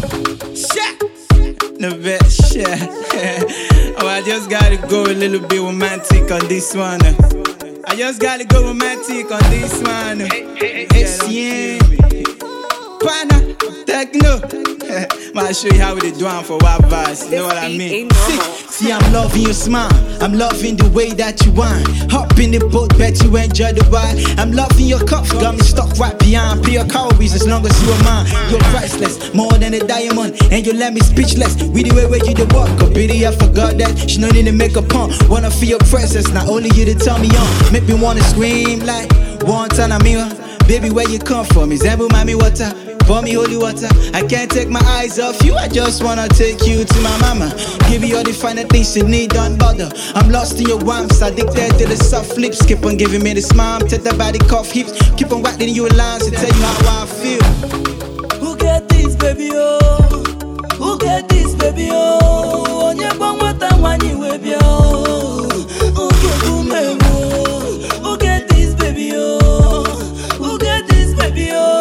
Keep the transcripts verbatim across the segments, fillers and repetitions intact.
Shit. The best shit. Oh, I just gotta go a little bit romantic on this one. I just gotta go romantic on this one. S C M, Pana, Techno. I'll show you how they do it for wild vibes. You know what I mean? See, see, I'm loving your smile. I'm loving the way that you whine. Hop in the boat, bet you enjoy the ride. I'm loving your cups, got me stuck right behind. Pay your calories as long as you are mine. You're priceless, more than a diamond, and you let me speechless. With the way where you the walk, oh pity I forgot that. She no need to make a pump. Wanna feel your presence, not only you to tell me on. Make me wanna scream like one time I'm here. Baby, where you come from? Is that mommy water? Pour me holy water. I can't take my eyes off you. I just wanna take you to my mama. Give you all the finer things you need, don't bother. I'm lost in your warmth, addicted to the soft lips. Keep on giving me the smile, take the body cough hips. Keep on writing you lines to tell you how I feel. Who get this, baby, oh? Who get this, baby, oh? On your bum, what I want you, baby, oh? Who get who, baby, oh? Who get this, baby, oh? Who get this, baby, oh?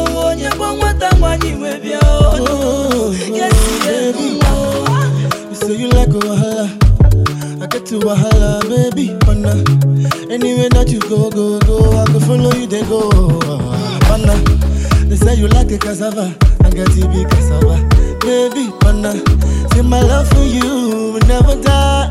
Oh, yes, baby. You say you like a wahala, I get to wahala, baby. Pana, anywhere that you go, go, go, I can follow you, they go. Pana, they say you like a cassava, I get to be cassava, baby. Pana, say my love for you will never die.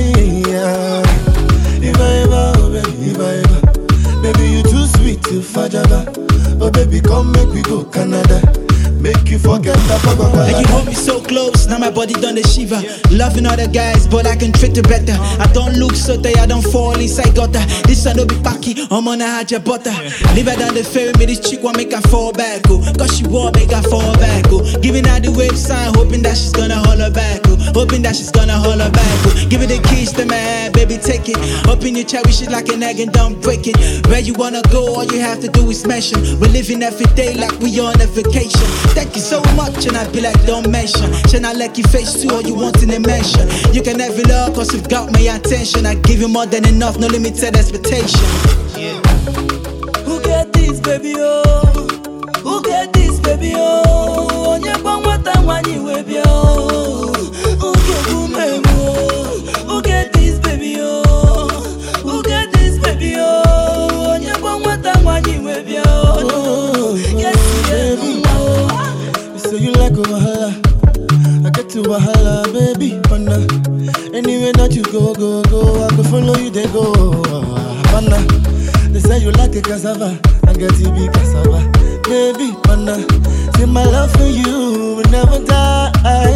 If I ever, oh baby, if I ever, baby you too sweet to fajaba. Oh baby, come make we go Canada. Make you forget that Coca-Cola. And you hold me so close, now my body done the shiver. Loving other guys, but I can treat you better. I don't look so tired, I don't fall inside gutter. This one don't be packy, I'm on a hard your butter. Leave her down the ferry, me this chick won't make her fall back, oh. Cause she won't make her fall back, oh. Giving her the wave sign, hoping that she's gonna holler back, oh. Hoping that she's gonna holler back, oh. Give her the keys to my hand, baby, take it. Up in your cherish it like an egg and don't break it. Where you wanna go, all you have to do is mention. We're living every day like we on a vacation. Thank you so much, and I be like, don't mention. Should I like your face too, all you want in a mention? You can have it all, cause you've got my attention. I give you more than enough, no limited expectation. Yeah. Who get this, baby, oh? Who get this, baby, oh? On your bum, what I want you, baby, oh? Who get who, baby, oh? Who get this, baby, oh? Who get this, baby, oh? On your bum, what I want you, baby, oh? Yes, baby. So you like a wahala, I get to wahala, baby. Pana, anywhere that you go, go, go, I can follow you, they go. Pana, they say you like a cassava, I get to be cassava, baby. Pana, say my love for you will never die.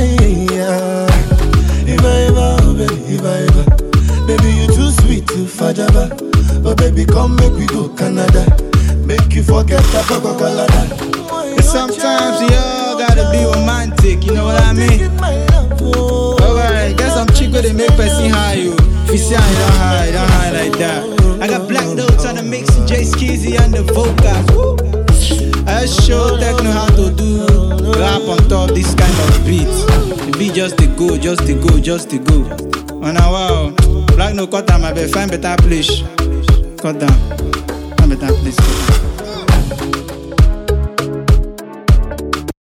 If I ever, oh baby, if I ever, baby you too sweet to fajaba. Oh baby, come make we go Canada, make you forget that Coca-Cola. Sometimes you all gotta be romantic, you know what I mean? Alright, get some chick where they make person high you. If you see how you don't high, don't high like that. I got black notes on the mix and Jay Skizzy on the vocals. I show Techno how to do rap on top this kind of beat. The beat just to go, just to go, just to go. Oh now wow, black no cut down my bed, find better place. Cut down, find better place.